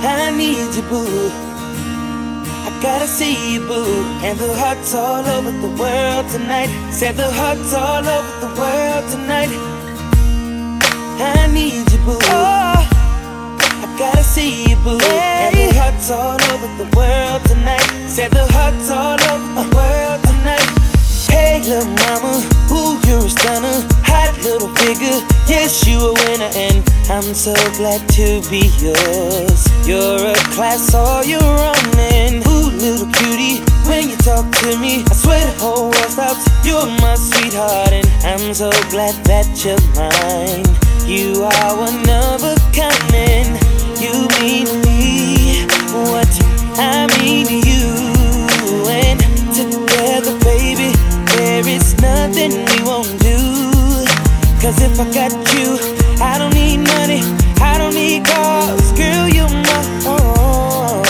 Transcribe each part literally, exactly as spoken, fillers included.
I need you, boo. I gotta see you, boo. And the hearts all over the world tonight. Said the hearts all over the world tonight. I need you, boo. Oh, I gotta see you, boo. Hey. And the hearts all over the world tonight. Said the hearts all over the world tonight. Hey, little mama, ooh, you're a stunner. Hot little figure, yes, you a winner. And I'm so glad to be yours. You're a class all your own. And ooh, little cutie, when you talk to me, I swear the whole world stops. You're my sweetheart, and I'm so glad that you're mine. You are one of a kind, and you mean to me what I mean to you. And together, baby, there is nothing we won't do. Cause if I got you, I don't need money, I don't need cars. Girl, you're my own.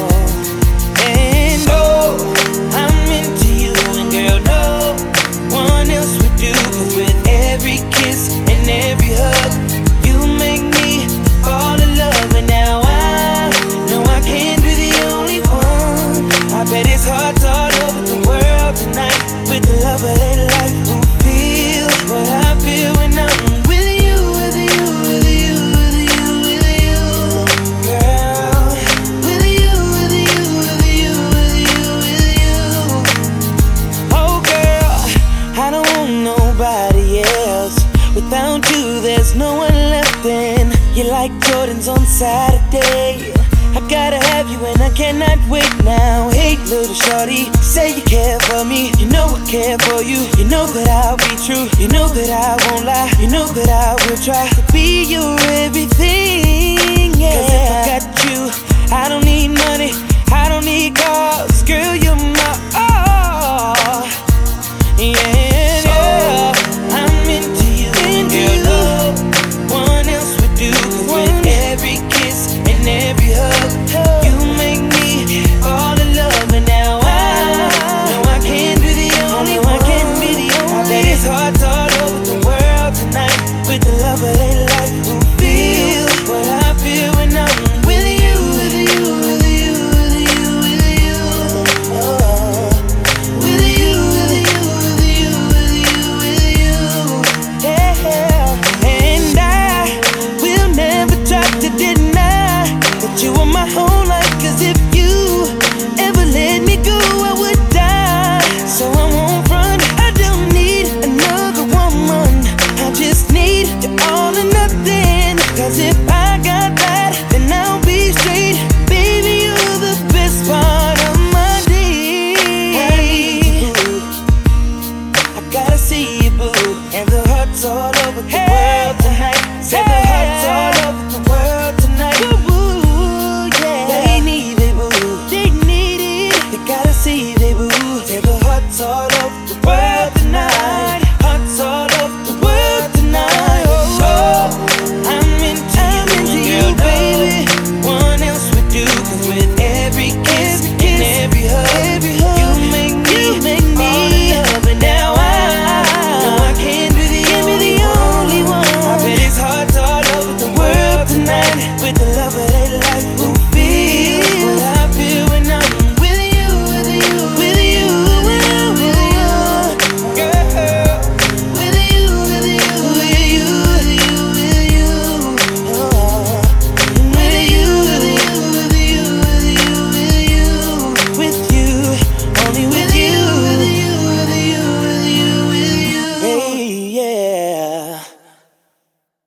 And oh, I'm into you, and girl, no one else would do. Cause with every kiss and every hug, you make me fall in love. And now I know I can't be the only one. I bet it's hearts all over the world tonight. With the love of their life, who feel what I feel when I'm with you, with you, with you, with you, with you, girl. With you, with you, with you, with you, with you. Oh girl, I don't want nobody else. Without you, there's no one left. And you're like Jordans on Saturday. I gotta have you and I cannot wait now. Hey, little shorty, say you care for me. You know I care for you. You know that I'll be true. You know that I won't lie. You know that I will try to be your everything, yeah. Cause if I got you, I don't need money, I don't need cars. Girl, you're my all, yeah, yeah. I'm into you, and girl, no one else would do. Cause with every kiss and every hug, you make me fall in love. And now I know I can't be the only one. I can't be the only. I bet it's hearts all over the world tonight. With the love of their life, who feel what I feel when I'm with you, with you, with you, with you, with you. Oh, with you, with you, with you, with you, with you. Yeah, and I will never try to deny that you are my whole life. Cause if you ever let me go, I would die. So I won't run, I don't need another woman. I just need you all or nothing. Cause if I got that, then I'll be straight. Baby, you're the best part of my day. I need you, boo. I gotta see you, boo. And the hearts all over the hey, world tonight. Say hey, the hearts all over the world tonight. Boo, yeah. They need it, boo. They need it. They gotta see it, boo. Say the hearts all over the world tonight. Hearts all over the world tonight. Oh, I'm into I'm you, into you, girl, baby. No one else would do. Cause with every kiss, every kiss and every hug, every hug, you make me, you make me fall in love. And now I know I can't be the, can't be the only one. I bet it's hearts all over the world tonight. With the love of their life.